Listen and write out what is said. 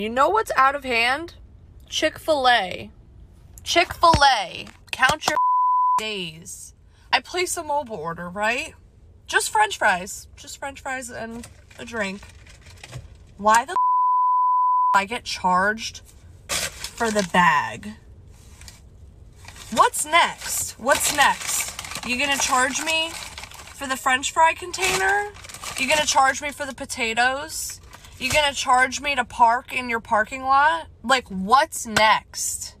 You know what's out of hand? Chick-fil-A. Chick-fil-A. Count your days. I place a mobile order, right? Just french fries. Just french fries and a drink. Why the I get charged for the bag? What's next? What's next? You gonna charge me for the french fry container? You gonna charge me for the potatoes? You gonna charge me to park in your parking lot? Like, what's next?